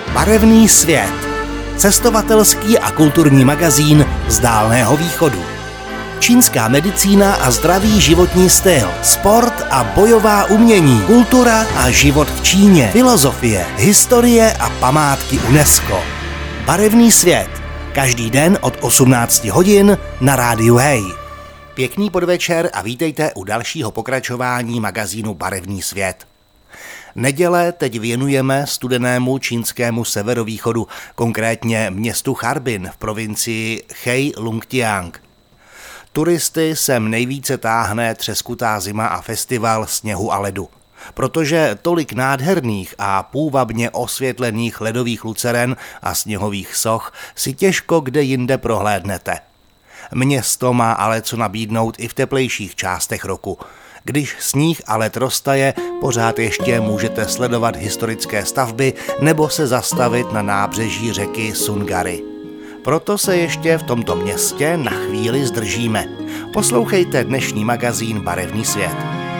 Barevný svět. Cestovatelský a kulturní magazín z Dálného východu. Čínská medicína a zdravý životní styl, sport a bojová umění, kultura a život v Číně, filozofie, historie a památky UNESCO. Barevný svět. Každý den od 18 hodin na rádiu Hej. Pěkný podvečer a vítejte u dalšího pokračování magazínu Barevný svět. Neděle teď věnujeme studenému čínskému severovýchodu, konkrétně městu Charbin v provincii Heilongjiang. Turisty sem nejvíce táhne třeskutá zima a festival sněhu a ledu. Protože tolik nádherných a půvabně osvětlených ledových luceren a sněhových soch si těžko kde jinde prohlédnete. Město má ale co nabídnout i v teplejších částech roku. Když sníh a led roztaje, pořád ještě můžete sledovat historické stavby nebo se zastavit na nábřeží řeky Sungary. Proto se ještě v tomto městě na chvíli zdržíme. Poslouchejte dnešní magazín Barevný svět.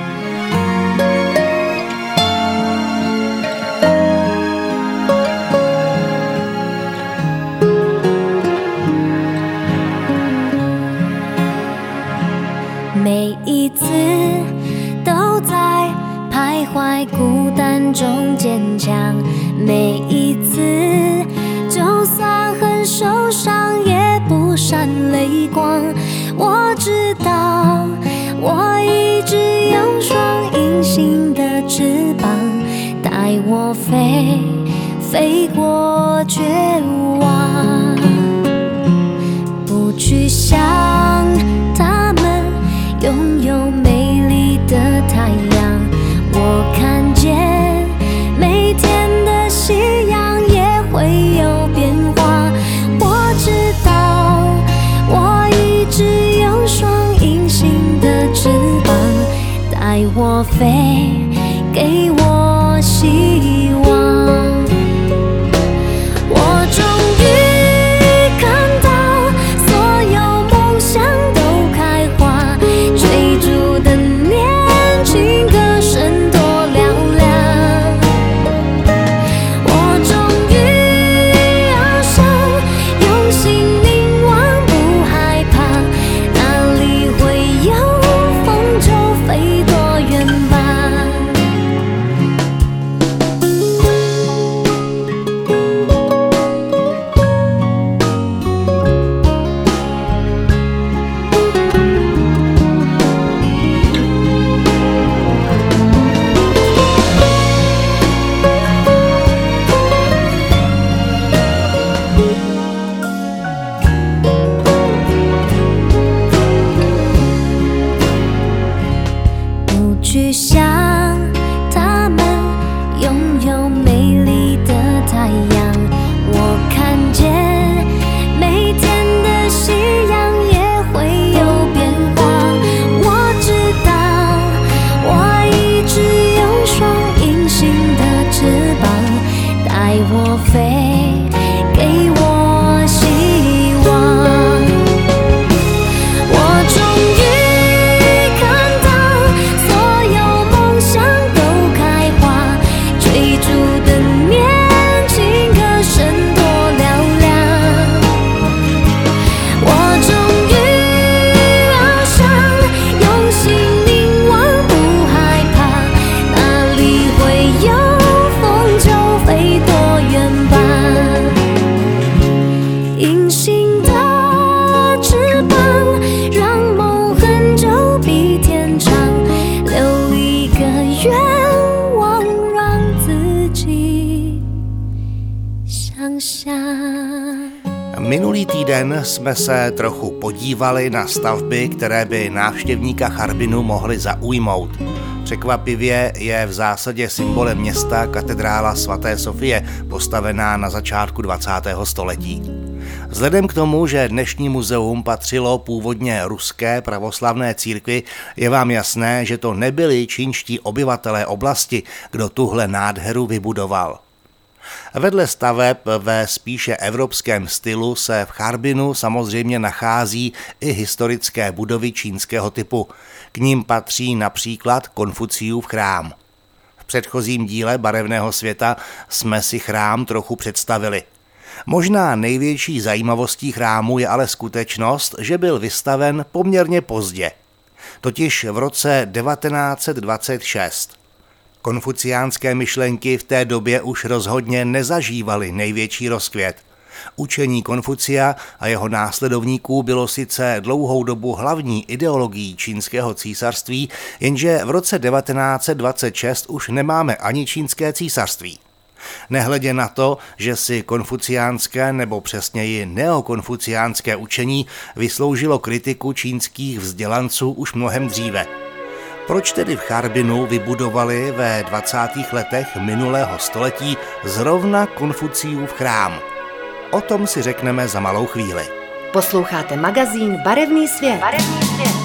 Minulý týden jsme se trochu podívali na stavby, které by návštěvníka Charbinu mohly zaujmout. Překvapivě je v zásadě symbolem města katedrála svaté Sofie, postavená na začátku 20. století. Vzhledem k tomu, že dnešní muzeum patřilo původně ruské pravoslavné církvi, je vám jasné, že to nebyli čínští obyvatelé oblasti, kdo tuhle nádheru vybudoval. Vedle staveb ve spíše evropském stylu se v Charbinu samozřejmě nachází i historické budovy čínského typu. K nim patří například Konfuciův chrám. V předchozím díle Barevného světa jsme si chrám trochu představili. Možná největší zajímavostí chrámu je ale skutečnost, že byl vystaven poměrně pozdě, totiž v roce 1926. Konfuciánské myšlenky v té době už rozhodně nezažívaly největší rozkvět. Učení Konfucia a jeho následovníků bylo sice dlouhou dobu hlavní ideologií čínského císařství, jenže v roce 1926 už nemáme ani čínské císařství. Nehledě na to, že si konfuciánské nebo přesněji neokonfuciánské učení vysloužilo kritiku čínských vzdělanců už mnohem dříve. Proč tedy v Charbinu vybudovali ve 20. letech minulého století zrovna Konfuciův chrám? O tom si řekneme za malou chvíli. Posloucháte magazín Barevný svět. Barevný svět.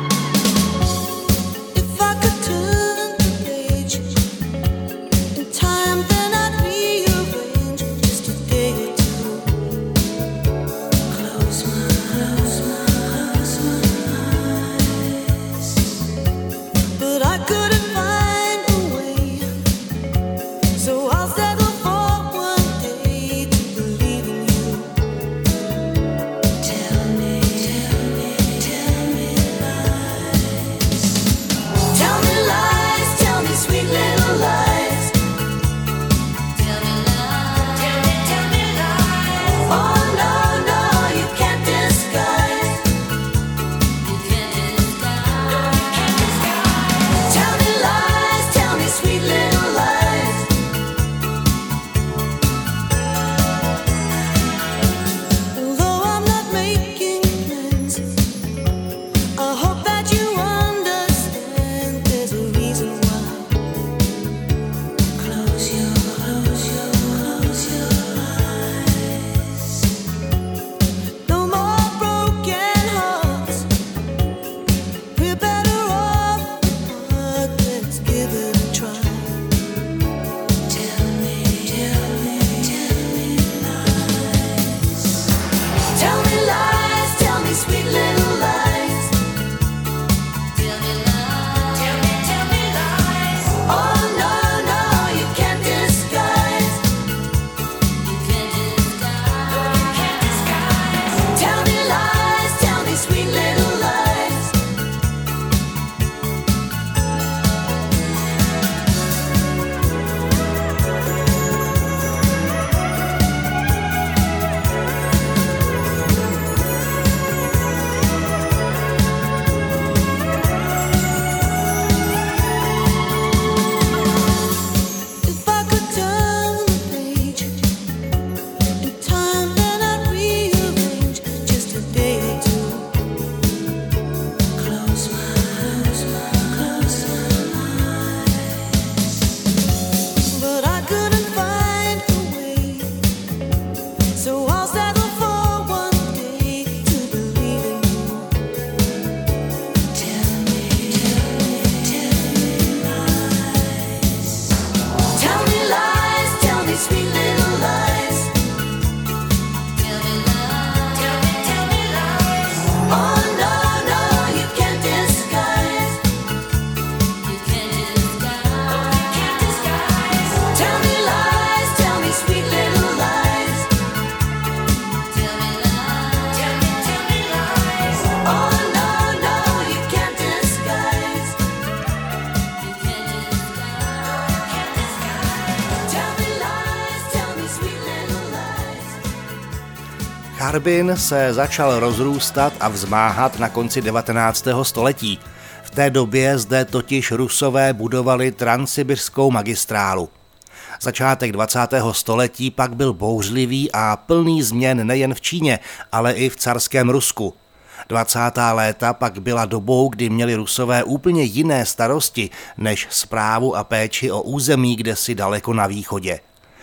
Charbin se začal rozrůstat a vzmáhat na konci 19. století. V té době zde totiž Rusové budovali transsibirskou magistrálu. Začátek 20. století pak byl bouřlivý a plný změn nejen v Číně, ale i v carském Rusku. 20. léta pak byla dobou, kdy měli Rusové úplně jiné starosti než správu a péči o území kdesi daleko na východě.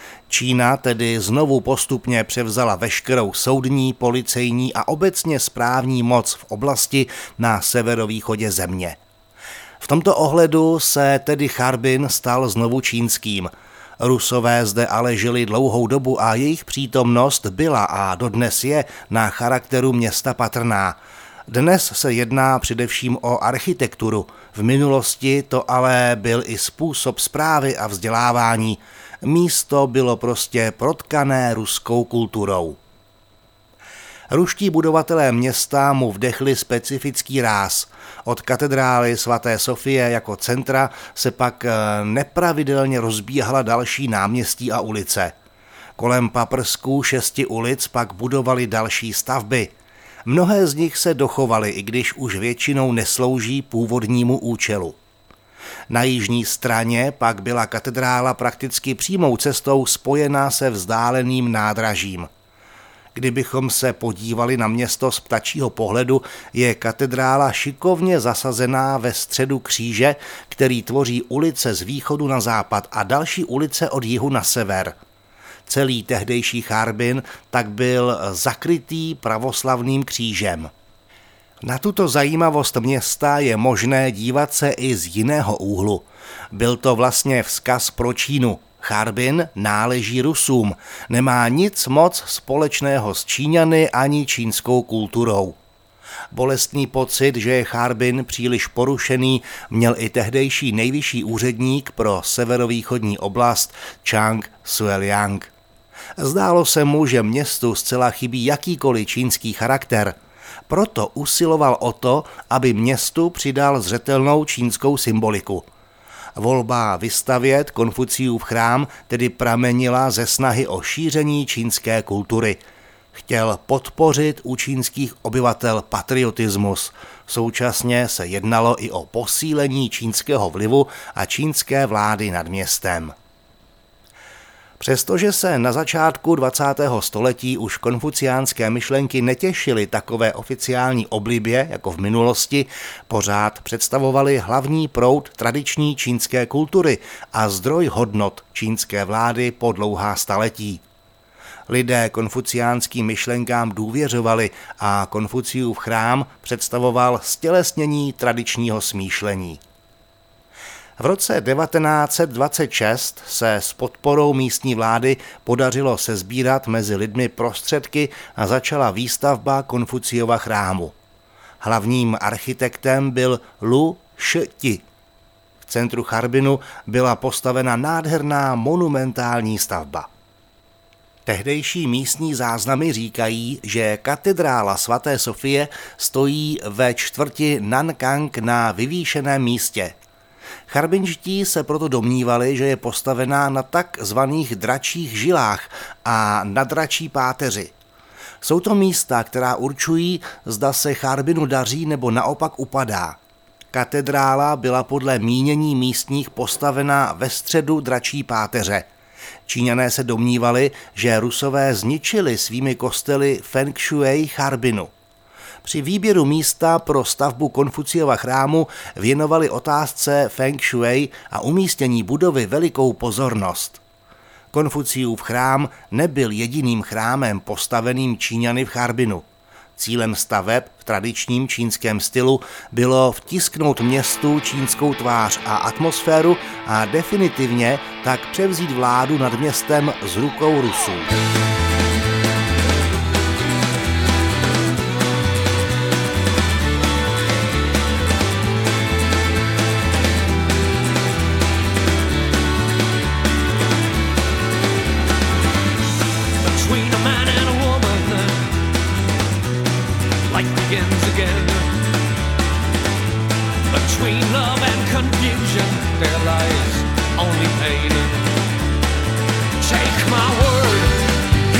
Čína tedy znovu postupně převzala veškerou soudní, policejní a obecně správní moc v oblasti na severovýchodě země. V tomto ohledu se tedy Charbin stal znovu čínským. Rusové zde ale žili dlouhou dobu a jejich přítomnost byla a dodnes je na charakteru města patrná. Dnes se jedná především o architekturu. V minulosti to ale byl i způsob správy a vzdělávání. Místo bylo prostě protkané ruskou kulturou. Ruští budovatelé města mu vdechli specifický ráz. Od katedrály svaté Sofie jako centra se pak nepravidelně rozbíhala další náměstí a ulice. Kolem paprsků 6 ulic pak budovali další stavby. Mnohé z nich se dochovaly, i když už většinou neslouží původnímu účelu. Na jižní straně pak byla katedrála prakticky přímou cestou spojená se vzdáleným nádražím. Kdybychom se podívali na město z ptačího pohledu, je katedrála šikovně zasazená ve středu kříže, který tvoří ulice z východu na západ a další ulice od jihu na sever. Celý tehdejší Charbin tak byl zakrytý pravoslavným křížem. Na tuto zajímavost města je možné dívat se i z jiného úhlu. Byl to vlastně vzkaz pro Čínu. Charbin náleží Rusům, nemá nic moc společného s Číňany ani čínskou kulturou. Bolestný pocit, že je Charbin příliš porušený, měl i tehdejší nejvyšší úředník pro severovýchodní oblast Chang Sueliang. Zdálo se mu, že městu zcela chybí jakýkoliv čínský charakter. Proto usiloval o to, aby městu přidal zřetelnou čínskou symboliku. Volba vystavět Konfuciův chrám tedy pramenila ze snahy o šíření čínské kultury. Chtěl podpořit u čínských obyvatel patriotismus. Současně se jednalo i o posílení čínského vlivu a čínské vlády nad městem. Přestože se na začátku 20. století už konfuciánské myšlenky netěšily takové oficiální oblibě jako v minulosti, pořád představovaly hlavní proud tradiční čínské kultury a zdroj hodnot čínské vlády po dlouhá staletí. Lidé konfuciánským myšlenkám důvěřovali a Konfuciův chrám představoval stělesnění tradičního smýšlení. V roce 1926 se s podporou místní vlády podařilo sesbírat mezi lidmi prostředky a začala výstavba Konfuciova chrámu. Hlavním architektem byl Lu Shiti. V centru Charbinu byla postavena nádherná monumentální stavba. Tehdejší místní záznamy říkají, že katedrála svaté Sofie stojí ve čtvrti Nankang na vyvýšeném místě. Charbinští se proto domnívali, že je postavená na takzvaných dračích žilách a na dračí páteři. Jsou to místa, která určují, zda se Charbinu daří nebo naopak upadá. Katedrála byla podle mínění místních postavena ve středu dračí páteře. Číňané se domnívali, že Rusové zničili svými kostely Feng Shui Charbinu. Při výběru místa pro stavbu Konfuciova chrámu věnovali otázce Feng Shui a umístění budovy velikou pozornost. Konfuciův chrám nebyl jediným chrámem postaveným Číňany v Charbinu. Cílem staveb v tradičním čínském stylu bylo vtisknout městu čínskou tvář a atmosféru a definitivně tak převzít vládu nad městem z rukou Rusů. Begins again. Between love and confusion, there lies only pain. Take my word,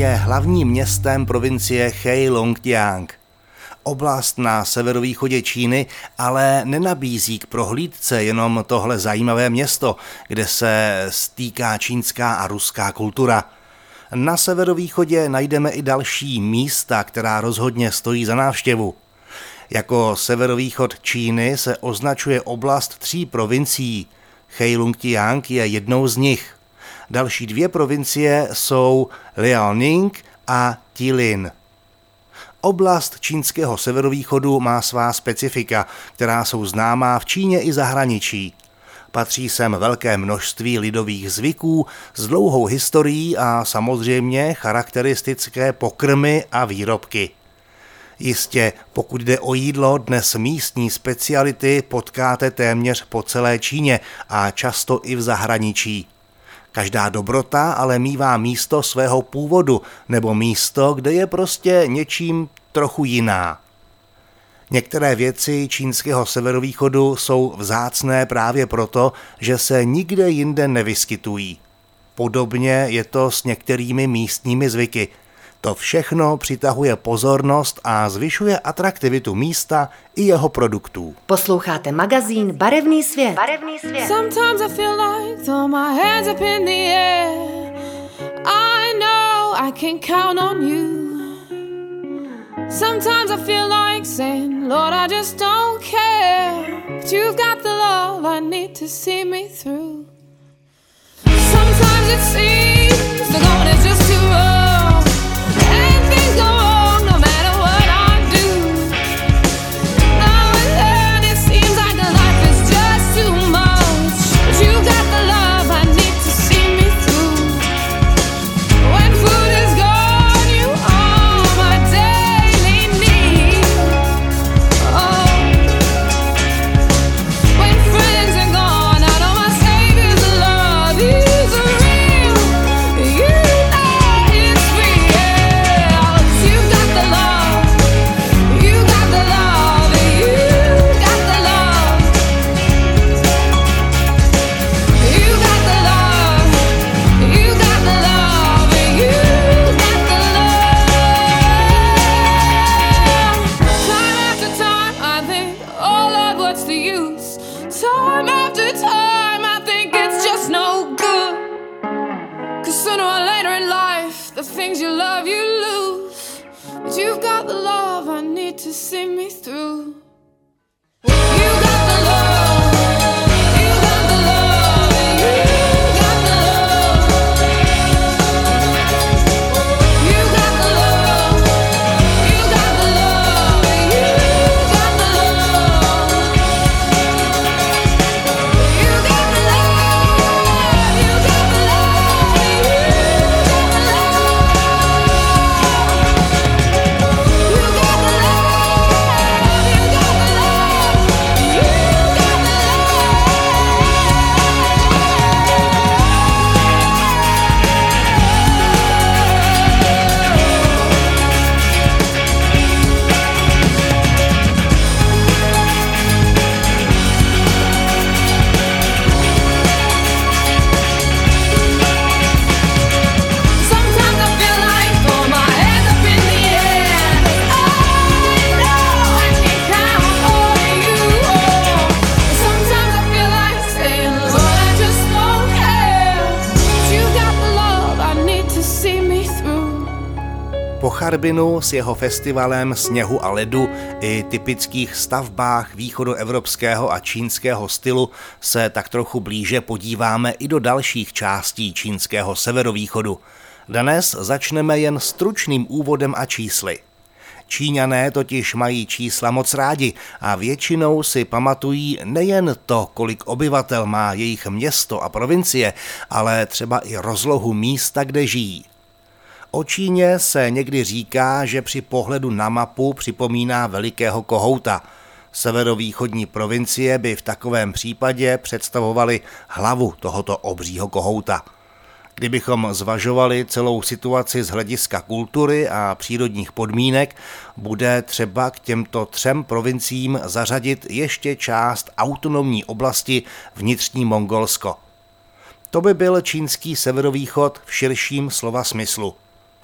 je hlavním městem provincie Heilongjiang. Oblast na severovýchodě Číny ale nenabízí k prohlídce jenom tohle zajímavé město, kde se stýká čínská a ruská kultura. Na severovýchodě najdeme i další místa, která rozhodně stojí za návštěvu. Jako severovýchod Číny se označuje oblast 3 provincií. Heilongjiang je jednou z nich. Další 2 provincie jsou Liaoning a Jilin. Oblast čínského severovýchodu má svá specifika, která jsou známá v Číně i zahraničí. Patří sem velké množství lidových zvyků s dlouhou historií a samozřejmě charakteristické pokrmy a výrobky. Jistě, pokud jde o jídlo, dnes místní speciality potkáte téměř po celé Číně a často i v zahraničí. Každá dobrota ale mívá místo svého původu nebo místo, kde je prostě něčím trochu jiná. Některé věci čínského severovýchodu jsou vzácné právě proto, že se nikde jinde nevyskytují. Podobně je to s některými místními zvyky. To všechno přitahuje pozornost a zvyšuje atraktivitu místa i jeho produktů. Posloucháte magazín Barevný svět. Sometimes I feel like throw my hands up in the air. I know I can count on you. Sometimes I feel like saying, Lord, I just don't care. But you've got the love I need to see me through. Sometimes it seems the going is just too rough. And things go wrong no matter what I do. Now and then it seems like life is just too much. But you've got the love I need to see me through. When food is gone, you are my daily need. Oh, when friends are gone, I know my Savior's love is real. You know it's real. You got the love, you got the love, you got the love. You got the love, you got the love, you got the love. Time after time I think, oh Lord, what's the use? Time after time I think it's just no good. 'Cause sooner or later in life, the things you love you lose. But you've got the love I need to see me through. You got the love, you got the love, you got the love. You got the love, you got the love, you got the love. You got the love, you got the love, you got the Sometimes I feel like throw my hands up in the air. I know I can count on you. Sometimes I feel like saying, Lord, I just don't care. But you got the love I need to see me through. Po Charbinu s jeho festivalem sněhu a ledu i typických stavbách východoevropského a čínského stylu se tak trochu blíže podíváme i do dalších částí čínského severovýchodu. Dnes začneme jen stručným úvodem a čísly. Číňané totiž mají čísla moc rádi a většinou si pamatují nejen to, kolik obyvatel má jejich město a provincie, ale třeba i rozlohu místa, kde žijí. O Číně se někdy říká, že při pohledu na mapu připomíná velikého kohouta. Severovýchodní provincie by v takovém případě představovaly hlavu tohoto obřího kohouta. Kdybychom zvažovali celou situaci z hlediska kultury a přírodních podmínek, bude třeba k těmto 3 provinciím zařadit ještě část autonomní oblasti Vnitřní Mongolsko. To by byl čínský severovýchod v širším slova smyslu. V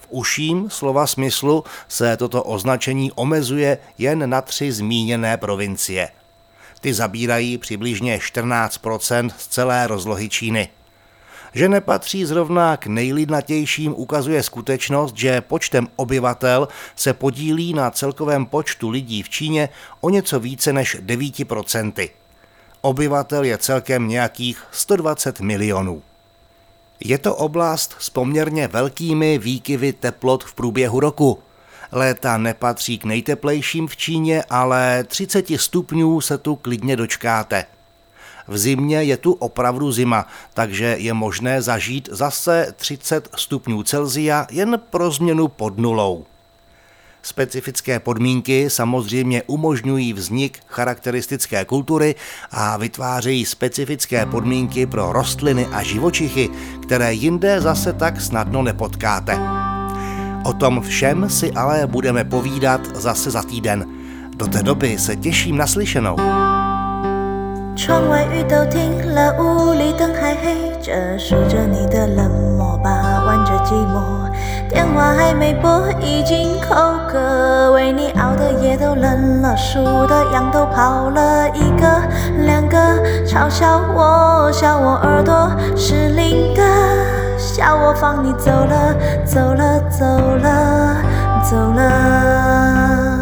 V užším slova smyslu se toto označení omezuje jen na 3 zmíněné provincie. Ty zabírají přibližně 14% z celé rozlohy Číny. Že nepatří zrovna k nejlidnatějším ukazuje skutečnost, že počtem obyvatel se podílí na celkovém počtu lidí v Číně o něco více než 9%. Obyvatel je celkem nějakých 120 milionů. Je to oblast s poměrně velkými výkyvy teplot v průběhu roku. Léta nepatří k nejteplejším v Číně, ale 30 stupňů se tu klidně dočkáte. V zimě je tu opravdu zima, takže je možné zažít zase 30 stupňů Celsia jen pro změnu pod nulou. Specifické podmínky samozřejmě umožňují vznik charakteristické kultury a vytvářejí specifické podmínky pro rostliny a živočichy, které jinde zase tak snadno nepotkáte. O tom všem si ale budeme povídat zase za týden. Do té doby se těším na slyšenou. 窗外雨都停了，屋里灯还黑着，数着你的冷漠吧，玩着寂寞。电话还没拨，已经口渴，为你熬的夜都冷了，数的羊都跑了一个两个，嘲笑我，笑我耳朵失灵的，笑我放你走了，走了，走了，走了。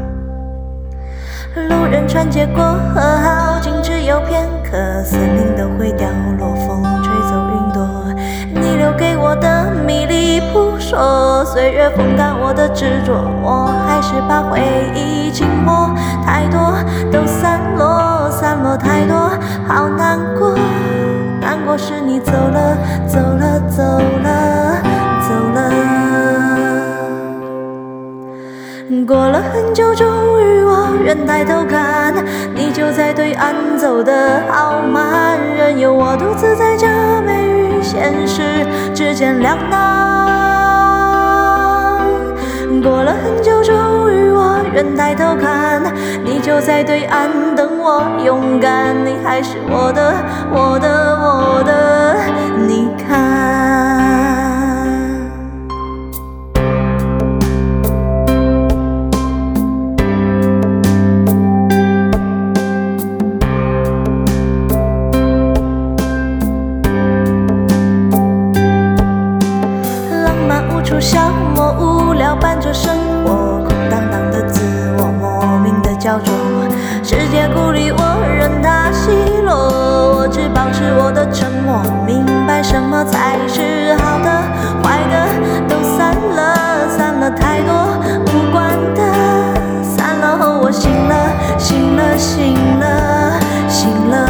路人穿街过河，好景只有片刻，森林都会掉落，风吹走云朵。你留给我的迷离扑朔，岁月风干我的执着，我还是把回忆紧握。太多都散落，散落太多，好难过，难过是你走了，走了，走了，走了。过了很久，终于我愿抬头看，你就在对岸走得好慢，任由我独自在这美与现实之间两难。过了很久，终于我愿抬头看，你就在对岸等我勇敢，你还是我的，我的，我的，你看。消磨无聊伴着生活，空荡荡的自我莫名的焦灼，世界孤立我任它奚落，我只保持我的沉默，明白什么才是好的坏的都散了，散了太多无关的，散了后我醒了，醒了，醒了，醒了。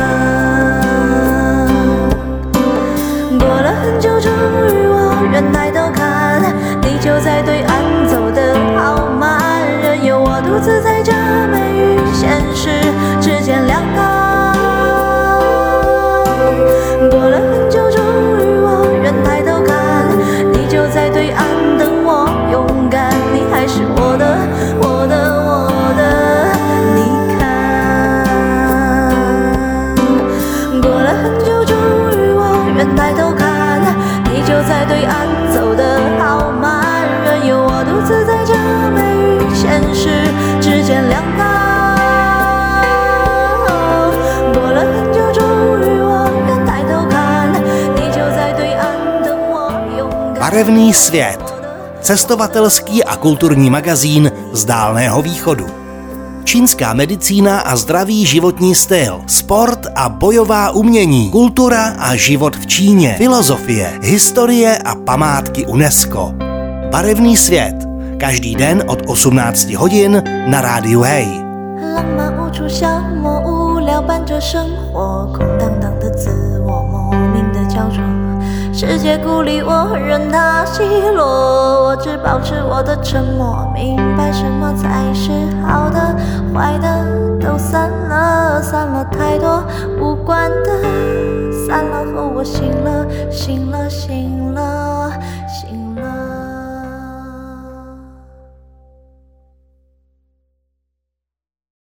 过了很久，终于我愿抬头看，你就在对岸走得好慢，任由我独自在这美与现实之间两难。过了很久，终于我愿抬头看，你就在对岸等我勇敢，你还是我的，我的，我的，你看。过了很久，终于我愿抬头看，你就在对岸走得好慢，任由我独自在这美与现实之间两难。过了很久，终于我愿抬头看，你就在对岸等我勇敢。 Barevný svět. Cestovatelský a kulturní magazín z Dálného východu. Čínská medicína a zdravý životní styl, sport a bojová umění, kultura a život v Číně, filozofie, historie a památky UNESCO. Barevný svět. Každý den od 18 hodin na rádiu Hej. 浪漫无处消磨，无聊伴着生活，空荡荡的自我莫名的焦灼，世界孤立我任它奚落，我只保持我的沉默，明白什么才是好的坏的都散了，散了太多无关的，散了后我醒了，醒了，醒了。